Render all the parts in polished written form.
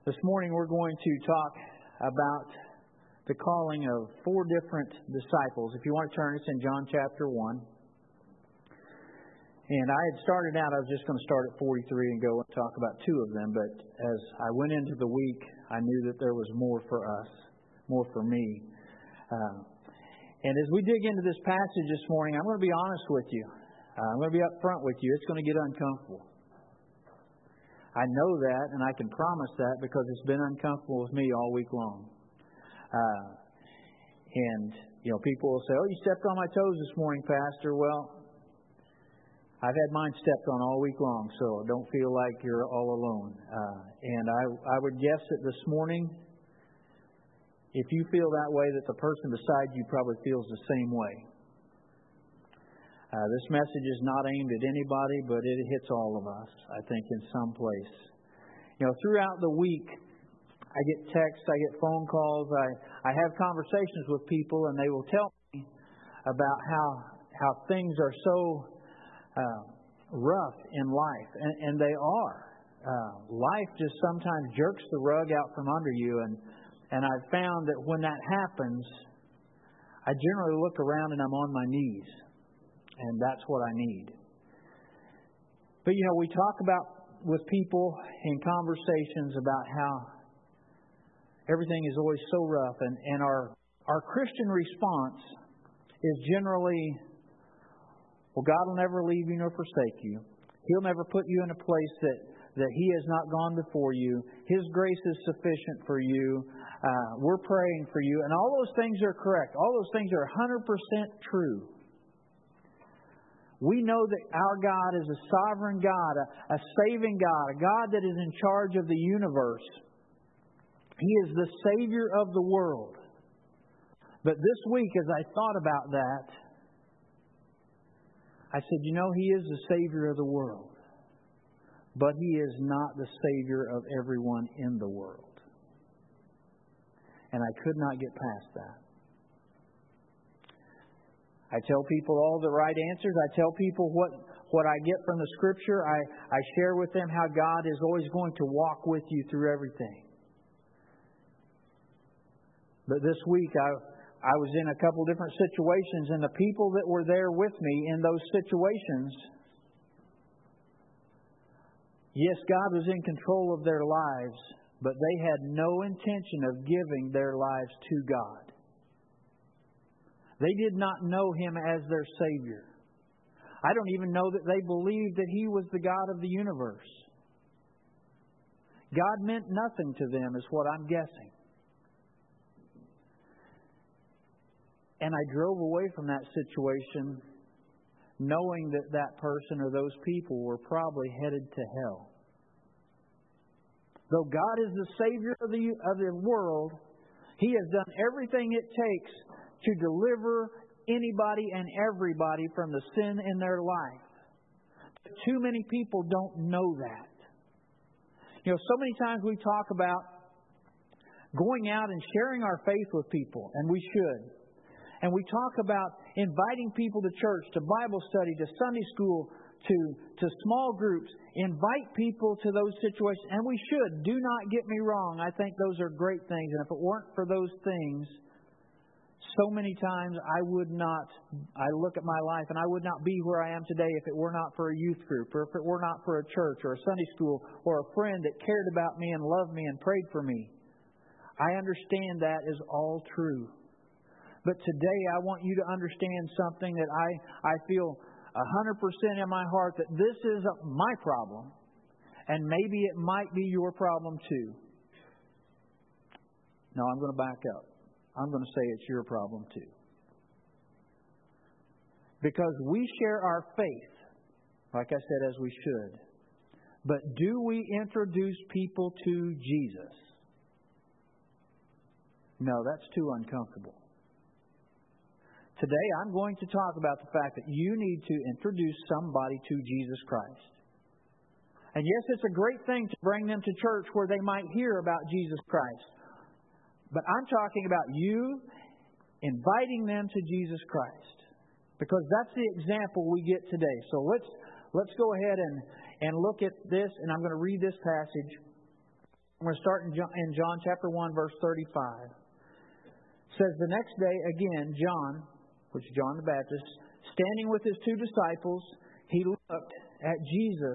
This morning we're going to talk about the calling of 4 different disciples. If you want to turn, it's in John chapter 1. And I had started out, I was just going to start at 43 and go and talk about 2 of them. But as I went into the week, I knew that there was more for us, more for me. And as we dig into this passage this morning, I'm going to be honest with you. I'm going to be up front with you. It's going to get uncomfortable. I know that, and I can promise that because it's been uncomfortable with me all week long. People will say, "Oh, you stepped on my toes this morning, Pastor." Well, I've had mine stepped on all week long, so don't feel like you're all alone. And I would guess that this morning, if you feel that way, that the person beside you probably feels the same way. This message is not aimed at anybody, but it hits all of us, I think, in some place. Throughout the week, I get texts, I get phone calls, I have conversations with people, and they will tell me about how things are so rough in life, and they are. Life just sometimes jerks the rug out from under you, and I've found that when that happens, I generally look around and I'm on my knees. And that's what I need. But, we talk about with people in conversations about how everything is always so rough. And our Christian response is generally, well, God will never leave you nor forsake you. He'll never put you in a place that He has not gone before you. His grace is sufficient for you. We're praying for you. And all those things are correct. All those things are 100% true. We know that our God is a sovereign God, a saving God, a God that is in charge of the universe. He is the Savior of the world. But this week, as I thought about that, I said, He is the Savior of the world. But He is not the Savior of everyone in the world. And I could not get past that. I tell people all the right answers. I tell people what I get from the Scripture. I share with them how God is always going to walk with you through everything. But this week I was in a couple different situations, and the people that were there with me in those situations, yes, God was in control of their lives, but they had no intention of giving their lives to God. They did not know Him as their Savior. I don't even know that they believed that He was the God of the universe. God meant nothing to them, is what I'm guessing. And I drove away from that situation knowing that that person or those people were probably headed to hell. Though God is the Savior of the world, He has done everything it takes to deliver anybody and everybody from the sin in their life. But too many people don't know that. So many times we talk about going out and sharing our faith with people, and we should. And we talk about inviting people to church, to Bible study, to Sunday school, to small groups. Invite people to those situations, and we should. Do not get me wrong. I think those are great things, and if it weren't for those things, so many times I look at my life and I would not be where I am today if it were not for a youth group, or if it were not for a church or a Sunday school or a friend that cared about me and loved me and prayed for me. I understand that is all true. But today I want you to understand something that I feel 100% in my heart, that this is my problem, and maybe it might be your problem too. No, I'm going to back up. I'm going to say it's your problem too. Because we share our faith, like I said, as we should. But do we introduce people to Jesus? No, that's too uncomfortable. Today I'm going to talk about the fact that you need to introduce somebody to Jesus Christ. And yes, it's a great thing to bring them to church where they might hear about Jesus Christ. But I'm talking about you inviting them to Jesus Christ. Because that's the example we get today. So let's go ahead and look at this. And I'm going to read this passage I'm going to start in John chapter 1, verse 35. It says, the next day, again, John, which is John the Baptist, standing with his 2 disciples, he looked at Jesus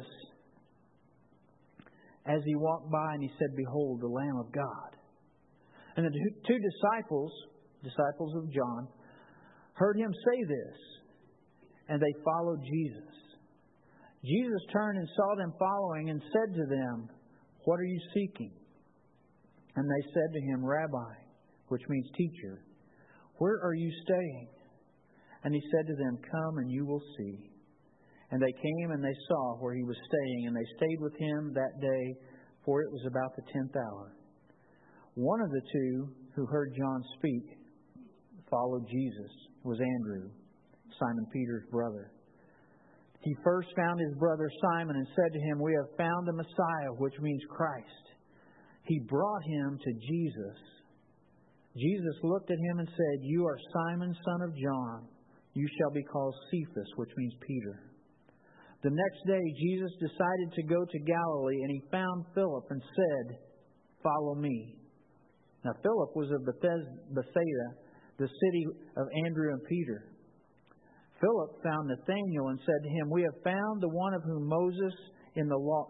as he walked by, and he said, behold, the Lamb of God. And the 2 disciples of John, heard him say this, and they followed Jesus. Jesus turned and saw them following and said to them, what are you seeking? And they said to him, Rabbi, which means teacher, where are you staying? And he said to them, come and you will see. And they came and they saw where he was staying, and they stayed with him that day, for it was about the 10th hour. One of the 2 who heard John speak followed Jesus was Andrew, Simon Peter's brother. He first found his brother Simon and said to him, we have found the Messiah, which means Christ. He brought him to Jesus. Jesus looked at him and said, you are Simon, son of John. You shall be called Cephas, which means Peter. The next day, Jesus decided to go to Galilee, and he found Philip and said, follow me. Now, Philip was of Bethsaida, the city of Andrew and Peter. Philip found Nathanael and said to him, we have found the one of whom Moses in the law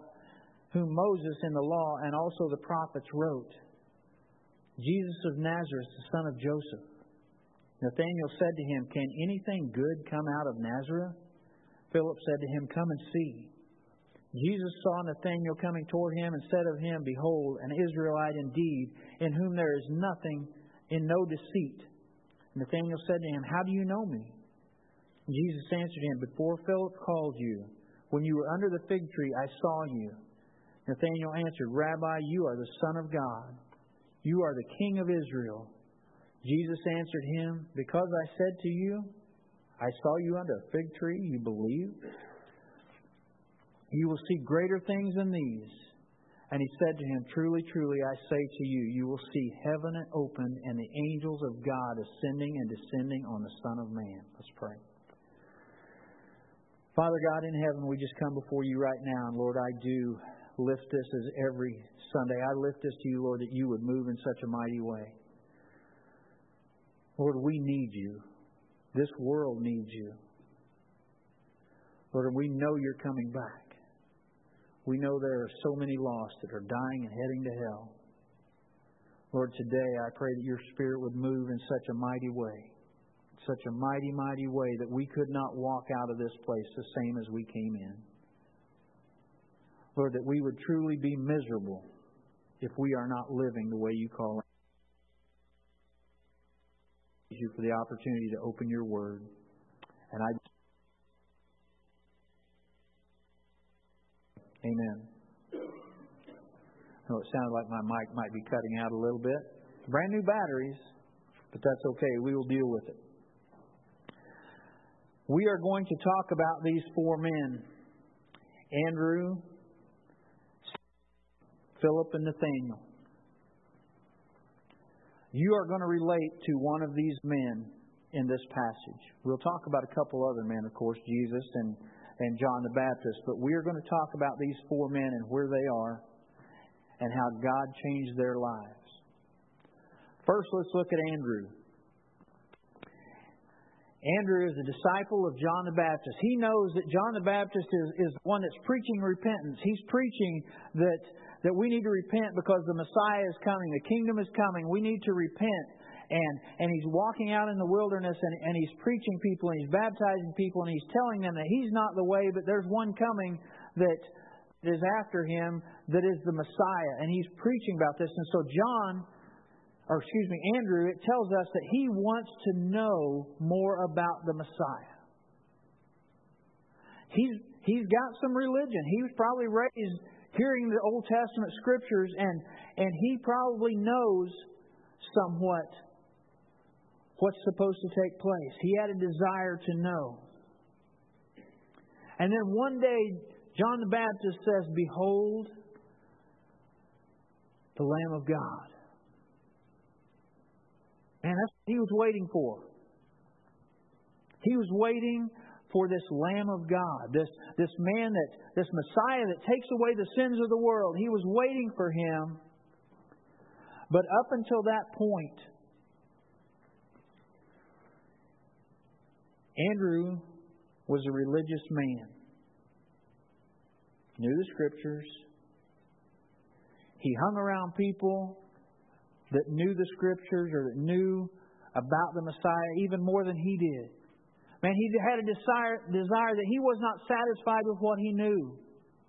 and also the prophets wrote, Jesus of Nazareth, the son of Joseph. Nathanael said to him, can anything good come out of Nazareth? Philip said to him, come and see. Jesus saw Nathanael coming toward him and said of him, behold, an Israelite indeed, in whom there is nothing, in no deceit. Nathanael said to him, how do you know me? Jesus answered him, before Philip called you, when you were under the fig tree, I saw you. Nathanael answered, Rabbi, you are the Son of God. You are the King of Israel. Jesus answered him, because I said to you, I saw you under a fig tree, you believe? You will see greater things than these. And he said to him, truly, truly, I say to you, you will see heaven opened and the angels of God ascending and descending on the Son of Man. Let's pray. Father God in heaven, we just come before you right now. And Lord, I do lift this as every Sunday. I lift this to you, Lord, that you would move in such a mighty way. Lord, we need you. This world needs you. Lord, we know you're coming back. We know there are so many lost that are dying and heading to hell. Lord, today I pray that your Spirit would move in such a mighty way. Such a mighty, mighty way that we could not walk out of this place the same as we came in. Lord, that we would truly be miserable if we are not living the way you call it. Thank you for the opportunity to open your word. And Amen. Oh, it sounded like my mic might be cutting out a little bit. Brand new batteries, but that's okay. We will deal with it. We are going to talk about these 4 men, Andrew, Philip, and Nathanael. You are going to relate to one of these men in this passage. We'll talk about a couple other men, of course, Jesus and John the Baptist, but we are going to talk about these 4 men and where they are and how God changed their lives. First, let's look at Andrew. Andrew is a disciple of John the Baptist. He knows that John the Baptist is one that's preaching repentance. He's preaching that we need to repent because the Messiah is coming. The kingdom is coming. We need to repent. And he's walking out in the wilderness and he's preaching people and he's baptizing people and he's telling them that he's not the way, but there's one coming that is after him that is the Messiah. And he's preaching about this. And so Andrew, it tells us that he wants to know more about the Messiah. He's got some religion. He was probably raised hearing the Old Testament scriptures, and he probably knows somewhat what's supposed to take place. He had a desire to know. And then one day, John the Baptist says, behold, the Lamb of God. And that's what he was waiting for. He was waiting for this Lamb of God, this man, this Messiah that takes away the sins of the world. He was waiting for him But up until that point, Andrew was a religious man. Knew the Scriptures. He hung around people that knew the Scriptures or that knew about the Messiah even more than he did. Man, he had a desire that he was not satisfied with what he knew.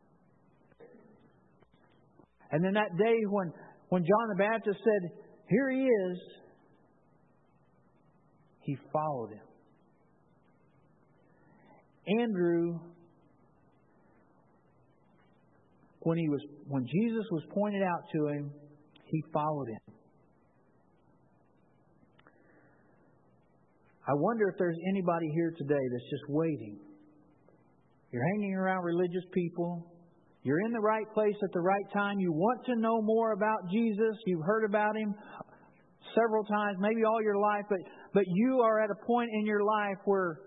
And then that day when John the Baptist said, "Here he is," he followed him. Andrew, when Jesus was pointed out to him, he followed him. I wonder if there's anybody here today that's just waiting. You're hanging around religious people. You're in the right place at the right time. You want to know more about Jesus. You've heard about Him several times, maybe all your life, but you are at a point in your life where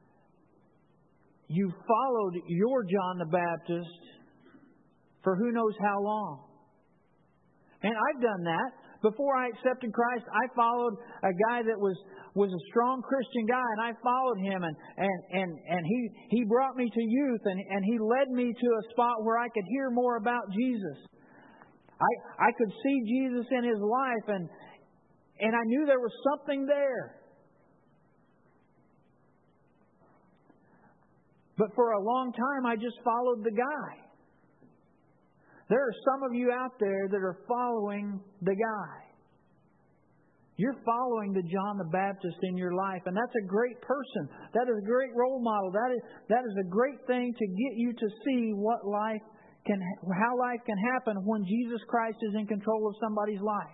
you followed your John the Baptist for who knows how long. And I've done that. Before I accepted Christ, I followed a guy that was a strong Christian guy, and I followed him, and he brought me to youth, and he led me to a spot where I could hear more about Jesus. I could see Jesus in his life, and I knew there was something there. But for a long time, I just followed the guy. There are some of you out there that are following the guy. You're following the John the Baptist in your life, and that's a great person. That is a great role model. That is a great thing to get you to see how life can happen when Jesus Christ is in control of somebody's life.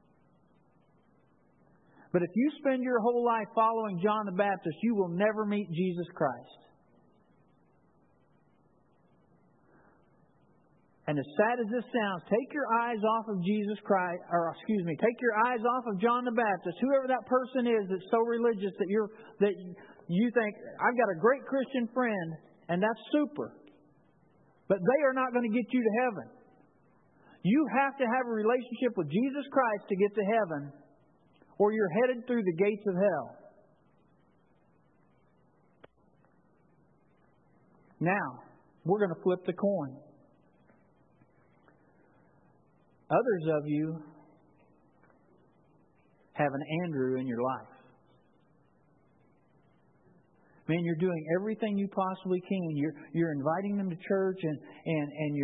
But if you spend your whole life following John the Baptist, you will never meet Jesus Christ. And as sad as this sounds, take your eyes off of take your eyes off of John the Baptist, whoever that person is that's so religious that you think, I've got a great Christian friend, and that's super. But they are not going to get you to heaven. You have to have a relationship with Jesus Christ to get to heaven, or you're headed through the gates of hell. Now, we're going to flip the coin. Others of you have an Andrew in your life. Man, you're doing everything you possibly can. You're inviting them to church, and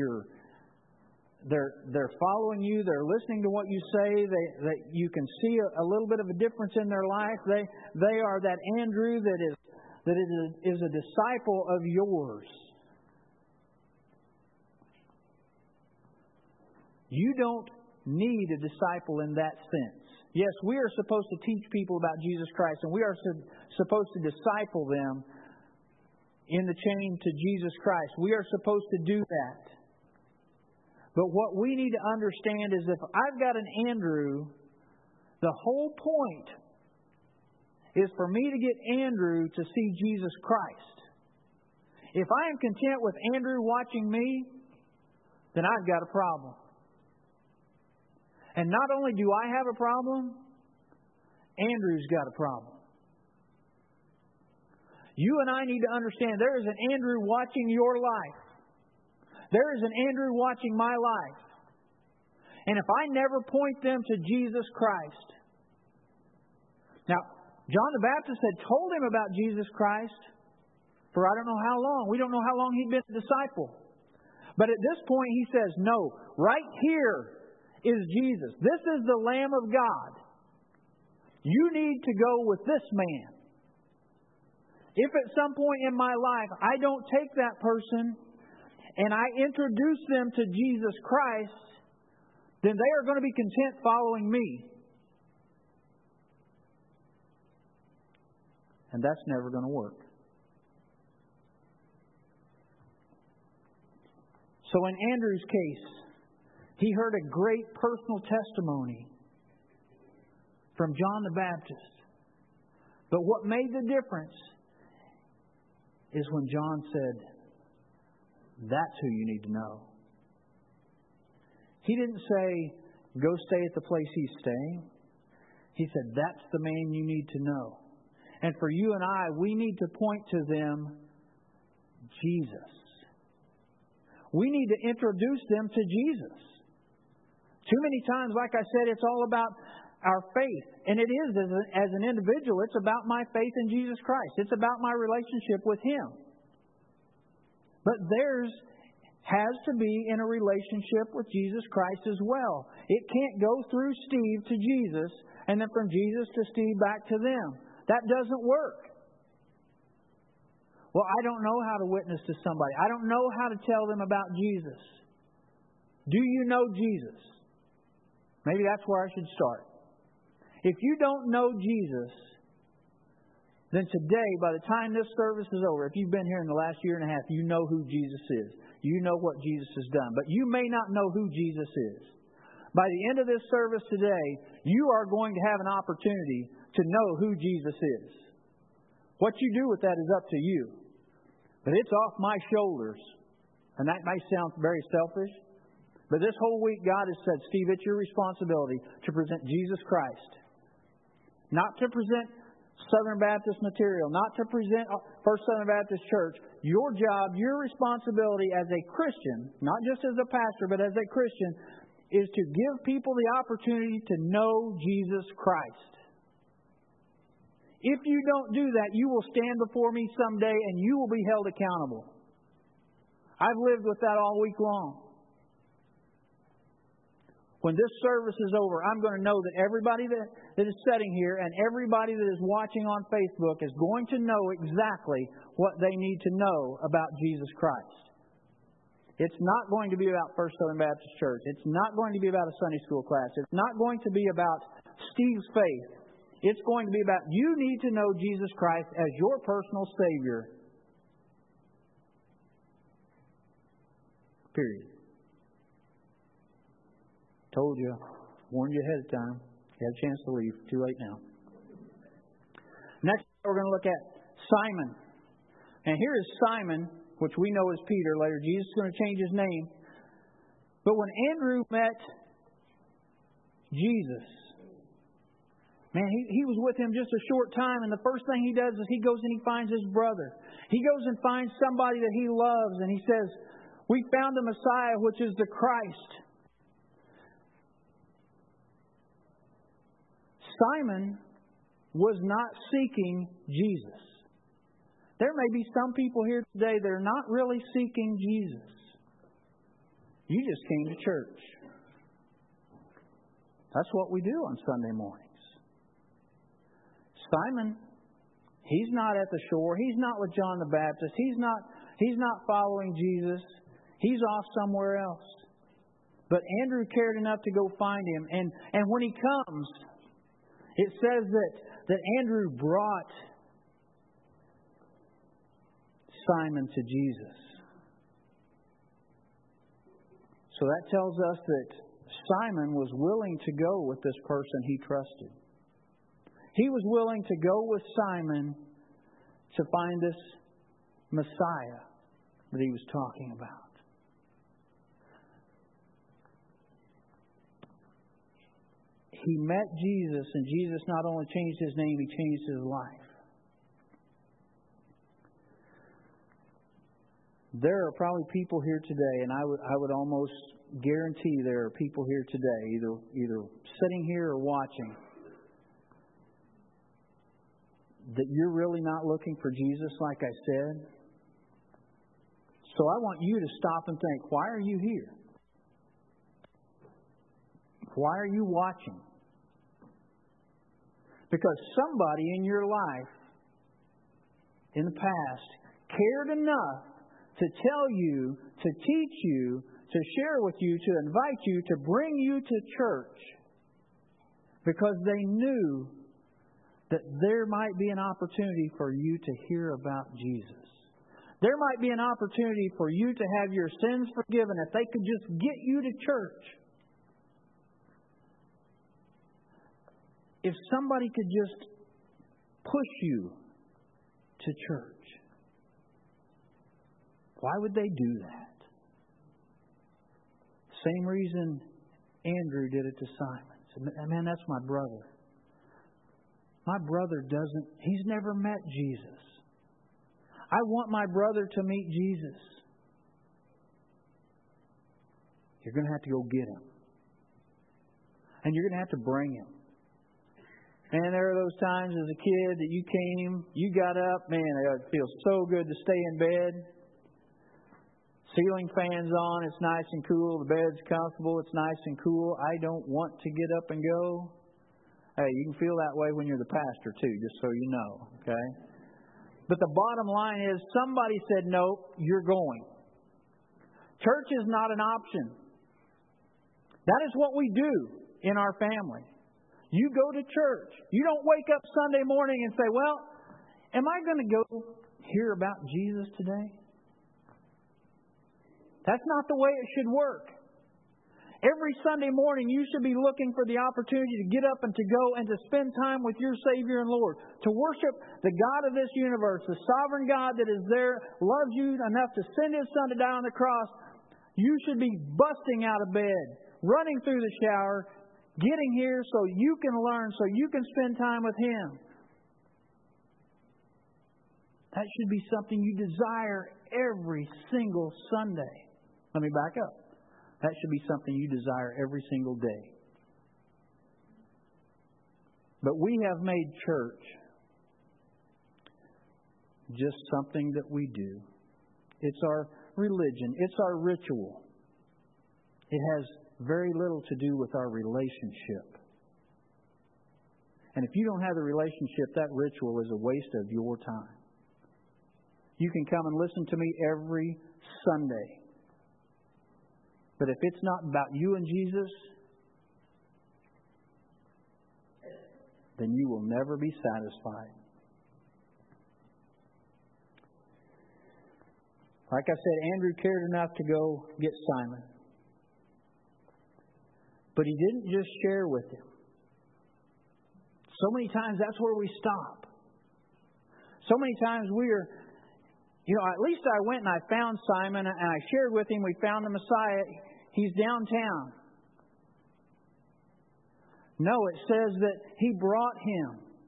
they're following you. They're listening to what you say. That you can see a little bit of a difference in their life. They are that Andrew that is a disciple of yours. You don't need a disciple in that sense. Yes, we are supposed to teach people about Jesus Christ, and we are supposed to disciple them in the chain to Jesus Christ. We are supposed to do that. But what we need to understand is if I've got an Andrew, the whole point is for me to get Andrew to see Jesus Christ. If I am content with Andrew watching me, then I've got a problem. And not only do I have a problem, Andrew's got a problem. You and I need to understand there is an Andrew watching your life. There is an Andrew watching my life. And if I never point them to Jesus Christ. Now, John the Baptist had told him about Jesus Christ for I don't know how long. We don't know how long he'd been a disciple. But at this point he says, no, right here is Jesus. This is the Lamb of God. You need to go with this man. If at some point in my life I don't take that person and I introduce them to Jesus Christ, then they are going to be content following me. And that's never going to work. So in Andrew's case, he heard a great personal testimony from John the Baptist. But what made the difference is when John said, that's who you need to know. He didn't say, go stay at the place he's staying? He said, that's the man you need to know. And for you and I, we need to point to them Jesus. We need to introduce them to Jesus. Too many times, like I said, it's all about our faith. And it is, as an individual, it's about my faith in Jesus Christ. It's about my relationship with Him. But theirs has to be in a relationship with Jesus Christ as well. It can't go through Steve to Jesus and then from Jesus to Steve back to them. That doesn't work. Well, I don't know how to witness to somebody. I don't know how to tell them about Jesus. Do you know Jesus? Maybe that's where I should start. If you don't know Jesus, then today, by the time this service is over, if you've been here in the last year and a half, you know who Jesus is. You know what Jesus has done. But you may not know who Jesus is. By the end of this service today, you are going to have an opportunity to know who Jesus is. What you do with that is up to you. But it's off my shoulders. And that may sound very selfish. But this whole week, God has said, Steve, it's your responsibility to present Jesus Christ. Not to present Southern Baptist material. Not to present First Southern Baptist Church. Your job, your responsibility as a Christian, not just as a pastor, but as a Christian, is to give people the opportunity to know Jesus Christ. If you don't do that, you will stand before me someday and you will be held accountable. I've lived with that all week long. When this service is over, I'm going to know that everybody that is sitting here and everybody that is watching on Facebook is going to know exactly what they need to know about Jesus Christ. It's not going to be about First Southern Baptist Church. It's not going to be about a Sunday school class. It's not going to be about Steve's faith. It's going to be about you need to know Jesus Christ as your personal Savior. Period. Told you. Warned you ahead of time. You had a chance to leave. Too late now. Next, we're going to look at Simon. And here is Simon, which we know as Peter. Later, Jesus is going to change his name. But when Andrew met Jesus, man, he was with him just a short time. And the first thing he does is he goes and he finds his brother. He goes and finds somebody that he loves. And he says, we found the Messiah, which is the Christ. Simon was not seeking Jesus. There may be some people here today that are not really seeking Jesus. You just came to church. That's what we do on Sunday mornings. Simon, he's not at the shore. He's not with John the Baptist. He's not following Jesus. He's off somewhere else. But Andrew cared enough to go find him. And when he comes, it says that Andrew brought Simon to Jesus. So that tells us that Simon was willing to go with this person he trusted. He was willing to go with Simon to find this Messiah that he was talking about. He met Jesus, and Jesus not only changed his name, he changed his life. There are probably people here today, and I would almost guarantee there are people here today, either sitting here or watching, that you're really not looking for Jesus like I said. So I want you to stop and think, why are you here? Why are you watching? Because somebody in your life in the past cared enough to tell you, to teach you, to share with you, to invite you, to bring you to church because they knew that there might be an opportunity for you to hear about Jesus. There might be an opportunity for you to have your sins forgiven if they could just get you to church. If somebody could just push you to church, why would they do that? Same reason Andrew did it to Simon. He said, man, that's my brother. My brother he's never met Jesus. I want my brother to meet Jesus. You're going to have to go get him. And you're going to have to bring him. And there are those times as a kid that you came, you got up, man, it feels so good to stay in bed. Ceiling fans on, it's nice and cool. The bed's comfortable, it's nice and cool. I don't want to get up and go. Hey, you can feel that way when you're the pastor too, just so you know, okay? But the bottom line is somebody said, no, you're going. Church is not an option. That is what we do in our family. You go to church. You don't wake up Sunday morning and say, well, am I going to go hear about Jesus today? That's not the way it should work. Every Sunday morning, you should be looking for the opportunity to get up and to go and to spend time with your Savior and Lord. To worship the God of this universe, the sovereign God that is there, loves you enough to send His Son to die on the cross. You should be busting out of bed, running through the shower, getting here so you can learn, so you can spend time with Him. That should be something you desire every single Sunday. Let me back up. That should be something you desire every single day. But we have made church just something that we do. It's our religion. It's our ritual. It has very little to do with our relationship. And if you don't have the relationship, that ritual is a waste of your time. You can come and listen to me every Sunday. But if it's not about you and Jesus, then you will never be satisfied. Like I said, Andrew cared enough to go get Simon. But he didn't just share with him. So many times that's where we stop. So many times we are, at least I went and I found Simon and I shared with him, we found the Messiah. He's downtown. No, it says that he brought him.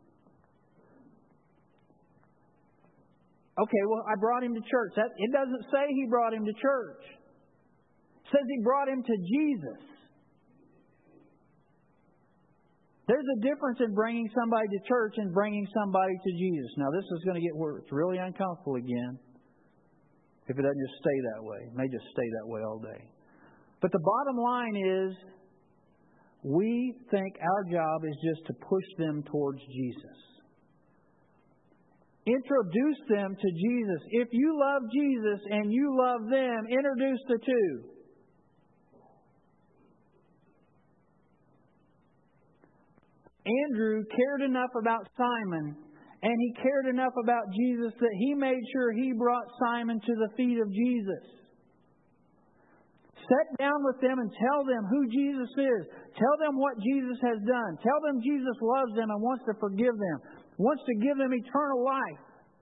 Okay, well, I brought him to church. It doesn't say he brought him to church. It says he brought him to Jesus. There's a difference in bringing somebody to church and bringing somebody to Jesus. Now, this is going to get where it's really uncomfortable again. If it doesn't just stay that way. It may just stay that way all day. But the bottom line is, we think our job is just to push them towards Jesus. Introduce them to Jesus. If you love Jesus and you love them, introduce the two. Andrew cared enough about Simon, and he cared enough about Jesus that he made sure he brought Simon to the feet of Jesus. Sit down with them and tell them who Jesus is. Tell them what Jesus has done. Tell them Jesus loves them and wants to forgive them. Wants to give them eternal life.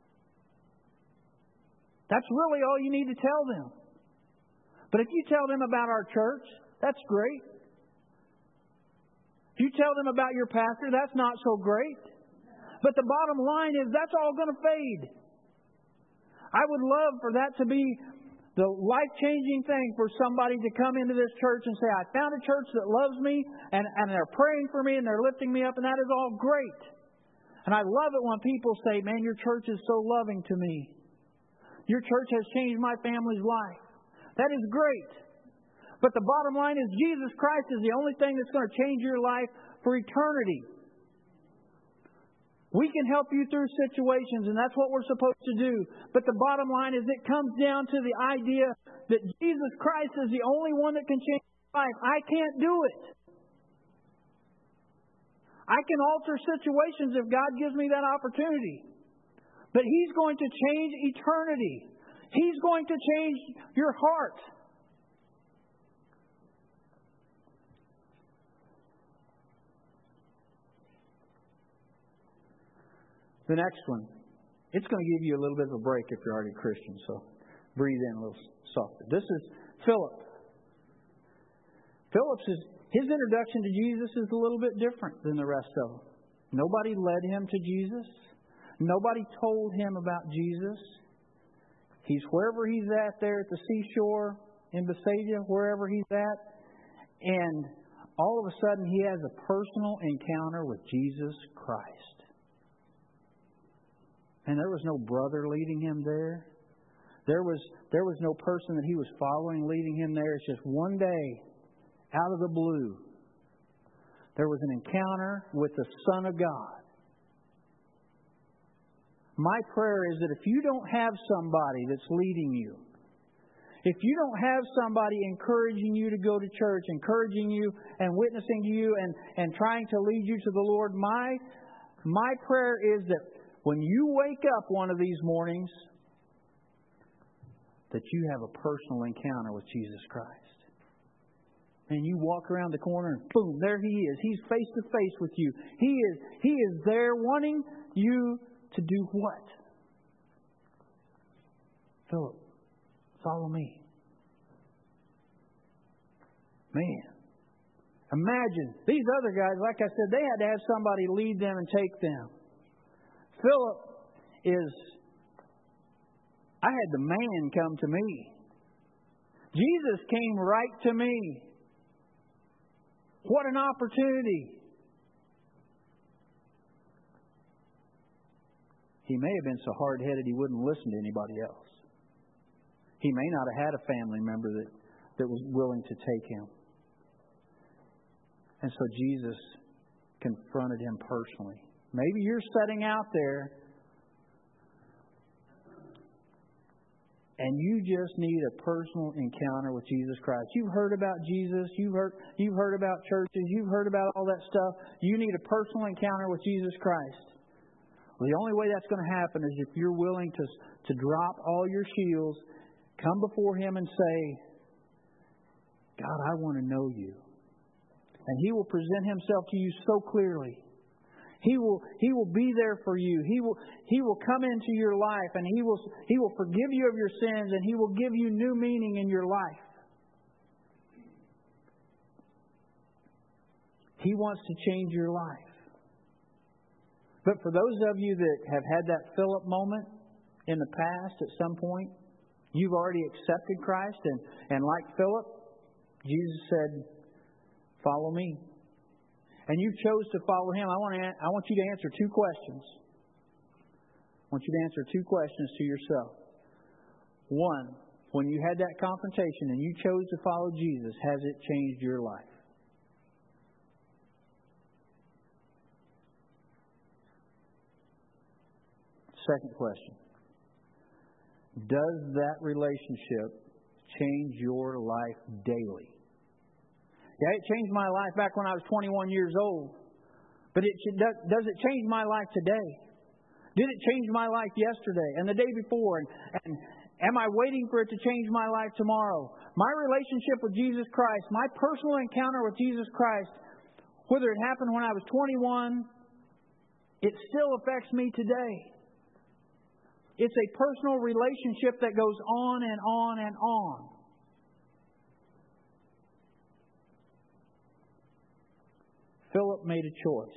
That's really all you need to tell them. But if you tell them about our church, that's great. If you tell them about your pastor, that's not so great. But the bottom line is that's all going to fade. I would love for that to be the life-changing thing for somebody to come into this church and say, I found a church that loves me and they're praying for me and they're lifting me up, and that is all great. And I love it when people say, man, your church is so loving to me. Your church has changed my family's life. That is great. But the bottom line is Jesus Christ is the only thing that's going to change your life for eternity. We can help you through situations, and that's what we're supposed to do. But the bottom line is it comes down to the idea that Jesus Christ is the only one that can change your life. I can't do it. I can alter situations if God gives me that opportunity. But He's going to change eternity. He's going to change your heart. The next one, it's going to give you a little bit of a break if you're already a Christian, so breathe in a little softer. This is Philip. his introduction to Jesus is a little bit different than the rest of them. Nobody led him to Jesus. Nobody told him about Jesus. He's wherever he's at there at the seashore in Bethsaida, wherever he's at. And all of a sudden he has a personal encounter with Jesus Christ. And there was no brother leading him there. There was no person that he was following leading him there. It's just one day, out of the blue, there was an encounter with the Son of God. My prayer is that if you don't have somebody that's leading you, if you don't have somebody encouraging you to go to church, encouraging you and witnessing to you and trying to lead you to the Lord, my prayer is that when you wake up one of these mornings, that you have a personal encounter with Jesus Christ. And you walk around the corner and boom, there He is. He's face to face with you. He is there wanting you to do what? Philip, follow me. Man, imagine these other guys, like I said, they had to have somebody lead them and take them. Philip I had the man come to me. Jesus came right to me. What an opportunity. He may have been so hard-headed he wouldn't listen to anybody else. He may not have had a family member that was willing to take him. And so Jesus confronted him personally. Maybe you're sitting out there and you just need a personal encounter with Jesus Christ. You've heard about Jesus. You've heard about churches. You've heard about all that stuff. You need a personal encounter with Jesus Christ. Well, the only way that's going to happen is if you're willing to drop all your shields, come before Him and say, God, I want to know you. And He will present Himself to you so clearly. He will be there for you. He will come into your life and He will forgive you of your sins and He will give you new meaning in your life. He wants to change your life. But for those of you that have had that Philip moment in the past at some point, you've already accepted Christ and like Philip, Jesus said, follow me. And you chose to follow Him. I want you to answer two questions. I want you to answer two questions to yourself. One, when you had that confrontation and you chose to follow Jesus, has it changed your life? Second question. Does that relationship change your life daily? Yeah, it changed my life back when I was 21 years old. But does it change my life today? Did it change my life yesterday and the day before? And am I waiting for it to change my life tomorrow? My relationship with Jesus Christ, my personal encounter with Jesus Christ, whether it happened when I was 21, it still affects me today. It's a personal relationship that goes on and on and on. Philip made a choice.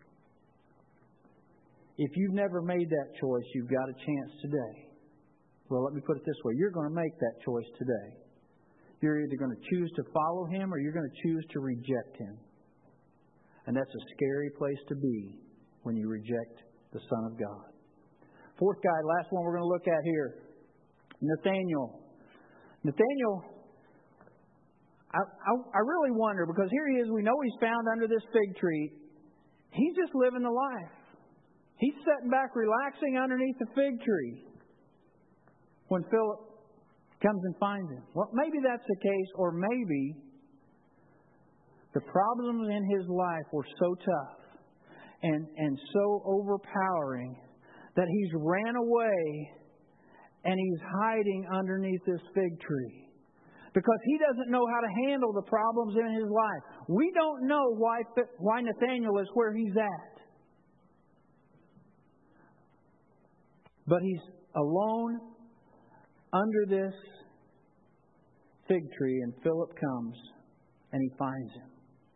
If you've never made that choice, you've got a chance today. Well, let me put it this way. You're going to make that choice today. You're either going to choose to follow Him or you're going to choose to reject Him. And that's a scary place to be when you reject the Son of God. Fourth guy, last one we're going to look at here. Nathaniel. I really wonder, because here he is, we know he's found under this fig tree. He's just living the life. He's sitting back relaxing underneath the fig tree when Philip comes and finds him. Well, maybe that's the case, or maybe the problems in his life were so tough and so overpowering that he's ran away and he's hiding underneath this fig tree. Because he doesn't know how to handle the problems in his life. We don't know why Nathaniel is where he's at. But he's alone under this fig tree, and Philip comes and he finds him.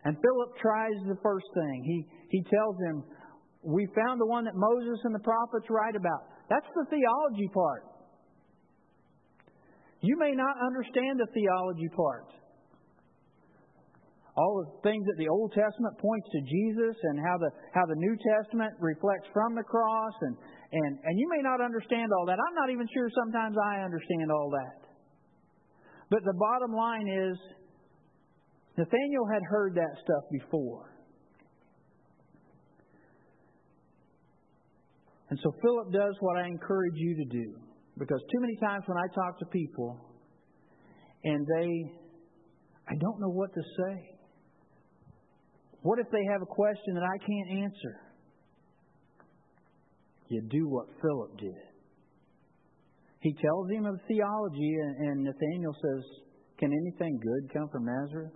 And Philip tries the first thing. He tells him, we found the one that Moses and the prophets write about. That's the theology part. You may not understand the theology part. All the things that the Old Testament points to Jesus and how the New Testament reflects from the cross, and you may not understand all that. I'm not even sure sometimes I understand all that. But the bottom line is, Nathanael had heard that stuff before. And so Philip does what I encourage you to do. Because too many times when I talk to people and I don't know what to say. What if they have a question that I can't answer? You do what Philip did. He tells him of theology, and Nathanael says, can anything good come from Nazareth?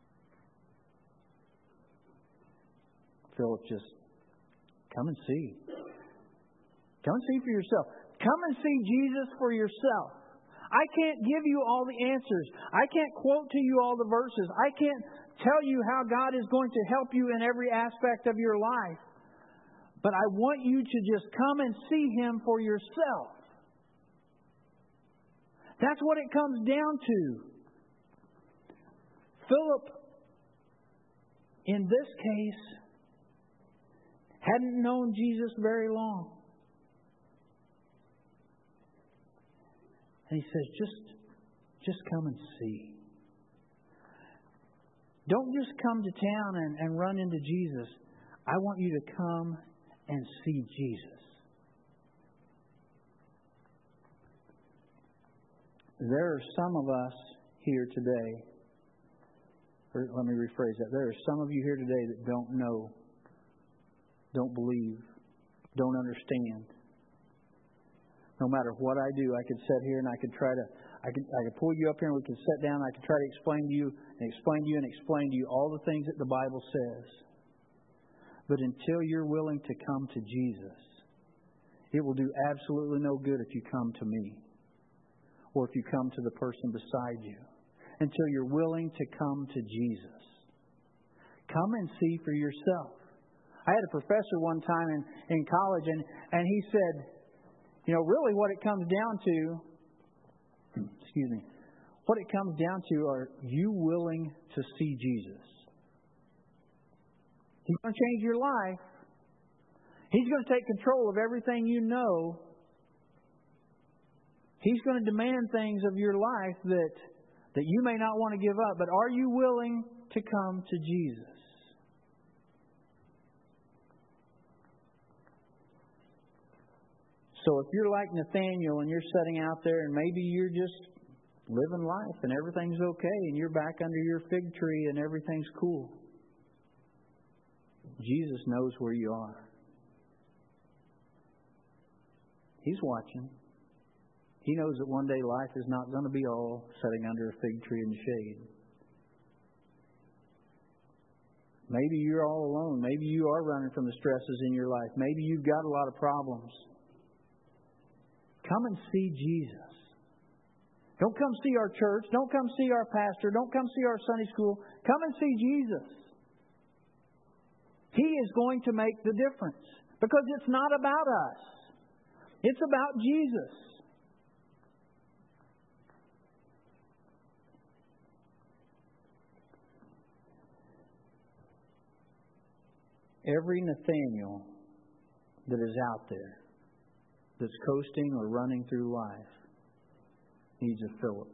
Philip just, come and see. Come and see for yourself. Come and see Jesus for yourself. I can't give you all the answers. I can't quote to you all the verses. I can't tell you how God is going to help you in every aspect of your life. But I want you to just come and see Him for yourself. That's what it comes down to. Philip, in this case, hadn't known Jesus very long. And he says, just come and see. Don't just come to town and run into Jesus. I want you to come and see Jesus. There are some of us here today, or let me rephrase that. There are some of you here today that don't know, don't believe, don't understand. No matter what I do, I could sit here and I could pull you up here and we could sit down and I could try to explain to you and explain to you and explain to you all the things that the Bible says. But until you're willing to come to Jesus, it will do absolutely no good if you come to me or if you come to the person beside you. Until you're willing to come to Jesus. Come and see for yourself. I had a professor one time in college and he said, really what it comes down to, what it comes down to are you willing to see Jesus. He's going to change your life. He's going to take control of everything you know. He's going to demand things of your life that you may not want to give up. But are you willing to come to Jesus? So if you're like Nathanael and you're sitting out there and maybe you're just living life and everything's okay and you're back under your fig tree and everything's cool, Jesus knows where you are. He's watching. He knows that one day life is not going to be all sitting under a fig tree in the shade. Maybe you're all alone. Maybe you are running from the stresses in your life. Maybe you've got a lot of problems. Come and see Jesus. Don't come see our church. Don't come see our pastor. Don't come see our Sunday school. Come and see Jesus. He is going to make the difference. Because it's not about us. It's about Jesus. Every Nathanael that is out there, that's coasting or running through life, needs a Philip.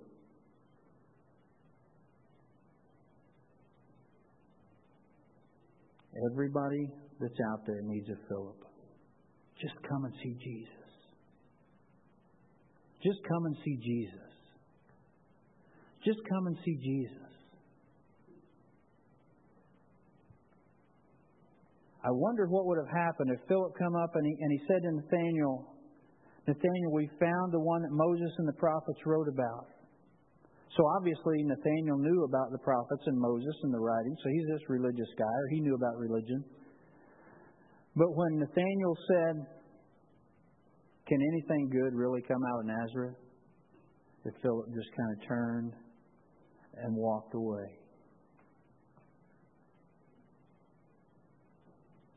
Everybody that's out there needs a Philip. Just come and see Jesus. Just come and see Jesus. Just come and see Jesus. I wonder what would have happened if Philip come up and he said to Nathanael, we found the one that Moses and the prophets wrote about. So obviously Nathanael knew about the prophets and Moses and the writings. So he's this religious guy, or he knew about religion. But when Nathanael said, can anything good really come out of Nazareth? That Philip just kind of turned and walked away.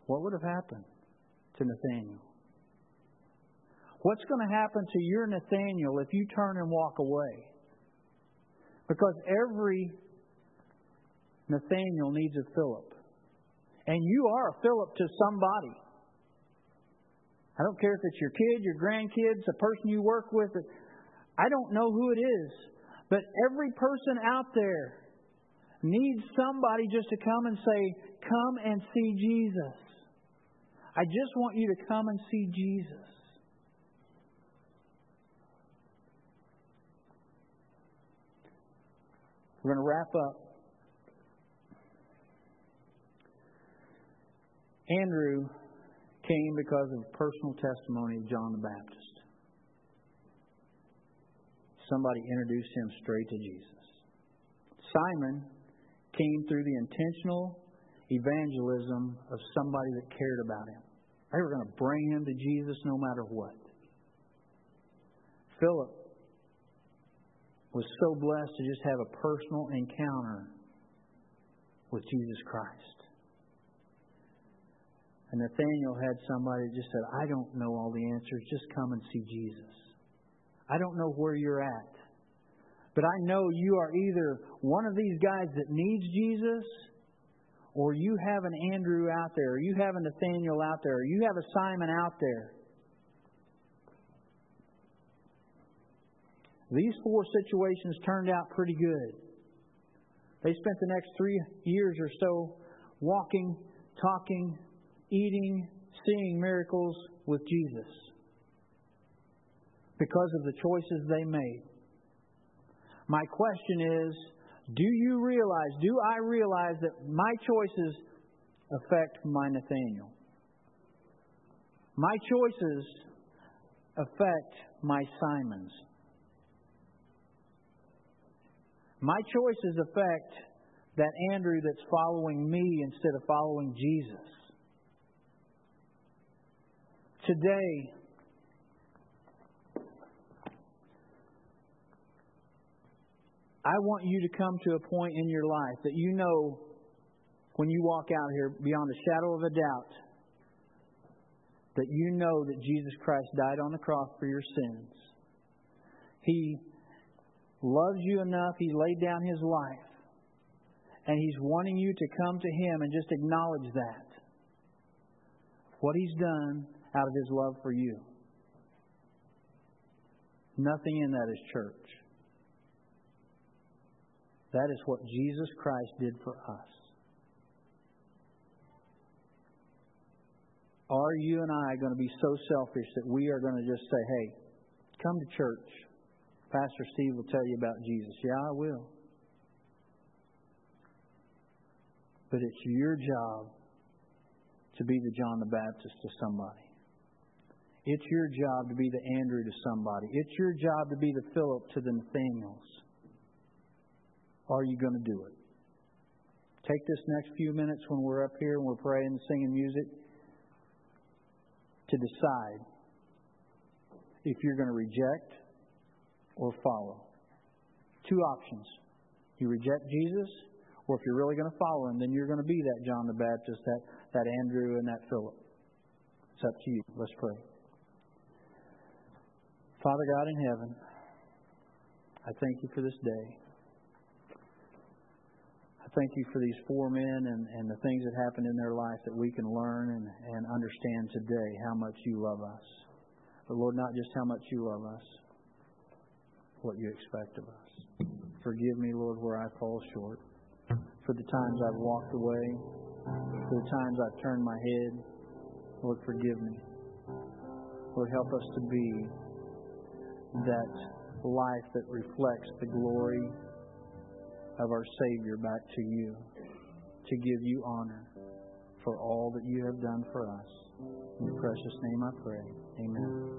what would have happened to Nathanael? What's going to happen to your Nathanael if you turn and walk away? Because every Nathanael needs a Philip. And you are a Philip to somebody. I don't care if it's your kid, your grandkids, the person you work with. I don't know who it is. But every person out there needs somebody just to come and say, come and see Jesus. I just want you to come and see Jesus. We're going to wrap up. Andrew came because of personal testimony of John the Baptist. Somebody introduced him straight to Jesus. Simon came through the intentional evangelism of somebody that cared about him. They were going to bring him to Jesus no matter what. Philip was so blessed to just have a personal encounter with Jesus Christ. And Nathanael had somebody that just said, I don't know all the answers. Just come and see Jesus. I don't know where you're at. But I know you are either one of these guys that needs Jesus, or you have an Andrew out there, or you have a Nathanael out there, or you have a Simon out there. These 4 situations turned out pretty good. They spent the next 3 years or so walking, talking, eating, seeing miracles with Jesus because of the choices they made. My question is, do I realize that my choices affect my Nathanael? My choices affect my Simons. My choices affect that Andrew that's following me instead of following Jesus. Today, I want you to come to a point in your life that you know when you walk out here beyond a shadow of a doubt that you know that Jesus Christ died on the cross for your sins. He loves you enough, He laid down His life. And He's wanting you to come to Him and just acknowledge that. What He's done out of His love for you. Nothing in that is church. That is what Jesus Christ did for us. Are you and I going to be so selfish that we are going to just say, hey, come to church. Pastor Steve will tell you about Jesus. Yeah, I will. But it's your job to be the John the Baptist to somebody. It's your job to be the Andrew to somebody. It's your job to be the Philip to the Nathaniels. Are you going to do it? Take this next few minutes when we're up here and we're praying and singing music to decide if you're going to reject or follow. 2 options. You reject Jesus, or if you're really going to follow Him, then you're going to be that John the Baptist, that Andrew and that Philip. It's up to you. Let's pray. Father God in heaven, I thank You for this day. I thank You for these 4 men and the things that happened in their life that we can learn and understand today how much You love us. But Lord, not just how much You love us, what You expect of us. Forgive me, Lord, where I fall short. For the times I've walked away, for the times I've turned my head. Lord, forgive me. Lord, help us to be that life that reflects the glory of our Savior back to You, to give You honor for all that You have done for us. In Your precious name I pray. Amen.